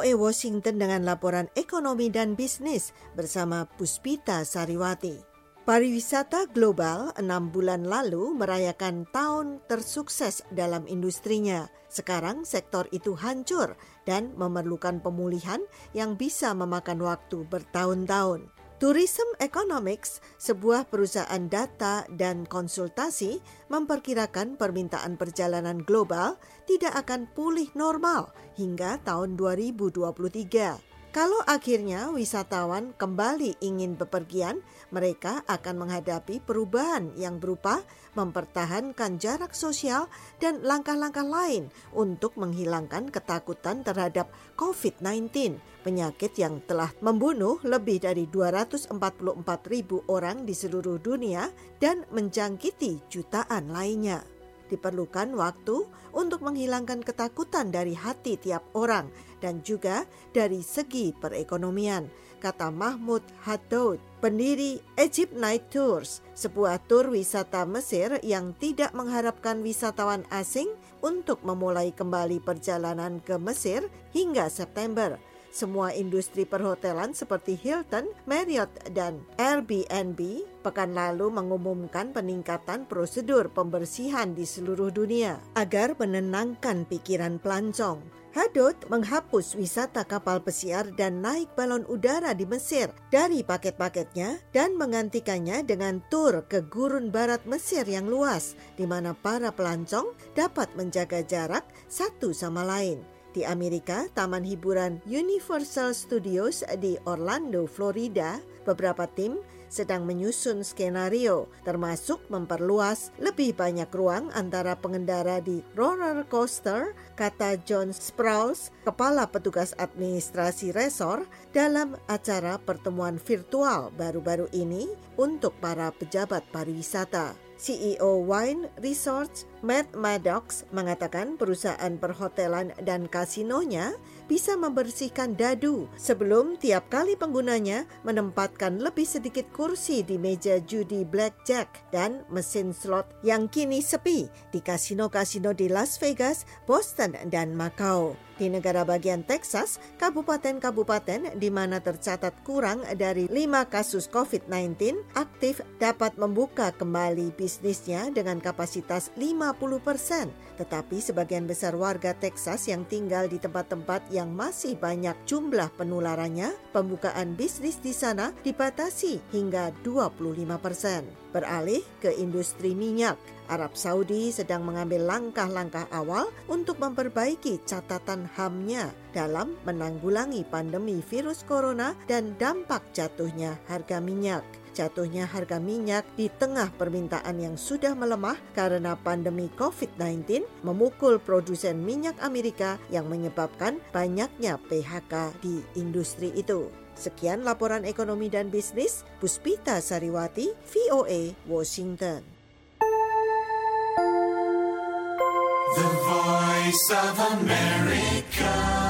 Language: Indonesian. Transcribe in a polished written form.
VOA Washington dengan laporan ekonomi dan bisnis bersama Puspita Sariwati. Pariwisata global 6 bulan lalu merayakan tahun tersukses dalam industrinya. Sekarang sektor itu hancur dan memerlukan pemulihan yang bisa memakan waktu bertahun-tahun. Tourism Economics, sebuah perusahaan data dan konsultasi, memperkirakan permintaan perjalanan global tidak akan pulih normal hingga tahun 2023. Kalau akhirnya wisatawan kembali ingin bepergian, mereka akan menghadapi perubahan yang berupa mempertahankan jarak sosial dan langkah-langkah lain untuk menghilangkan ketakutan terhadap COVID-19, penyakit yang telah membunuh lebih dari 244.000 orang di seluruh dunia dan menjangkiti jutaan lainnya. Diperlukan waktu untuk menghilangkan ketakutan dari hati tiap orang dan juga dari segi perekonomian, kata Mahmud Haddoud, pendiri Egypt Night Tours, sebuah tur wisata Mesir yang tidak mengharapkan wisatawan asing untuk memulai kembali perjalanan ke Mesir hingga September. Semua industri perhotelan seperti Hilton, Marriott, dan Airbnb pekan lalu mengumumkan peningkatan prosedur pembersihan di seluruh dunia agar menenangkan pikiran pelancong. Haddoud menghapus wisata kapal pesiar dan naik balon udara di Mesir dari paket-paketnya dan menggantikannya dengan tur ke gurun barat Mesir yang luas, di mana para pelancong dapat menjaga jarak satu sama lain. Di Amerika, taman hiburan Universal Studios di Orlando, Florida, beberapa tim sedang menyusun skenario, termasuk memperluas lebih banyak ruang antara pengendara di roller coaster, kata John Sprouse, kepala petugas administrasi resor, dalam acara pertemuan virtual baru-baru ini untuk para pejabat pariwisata. CEO Wine Resorts Matt Maddox mengatakan perusahaan perhotelan dan kasinonya bisa membersihkan dadu sebelum tiap kali penggunanya menempatkan lebih sedikit kursi di meja judi blackjack dan mesin slot yang kini sepi di kasino-kasino di Las Vegas, Boston, dan Macau. Di negara bagian Texas, kabupaten-kabupaten di mana tercatat kurang dari 5 kasus COVID-19 aktif dapat membuka kembali bisnisnya dengan kapasitas 50%. Tetapi sebagian besar warga Texas yang tinggal di tempat-tempat yang masih banyak jumlah penularannya, pembukaan bisnis di sana dibatasi hingga 25%. Beralih ke industri minyak, Arab Saudi sedang mengambil langkah-langkah awal untuk memperbaiki catatan HAM-nya dalam menanggulangi pandemi virus corona dan dampak jatuhnya harga minyak. Jatuhnya harga minyak di tengah permintaan yang sudah melemah karena pandemi COVID-19 memukul produsen minyak Amerika yang menyebabkan banyaknya PHK di industri itu. Sekian laporan ekonomi dan bisnis, Puspita Sariwati, VOA, Washington. The Voice of America.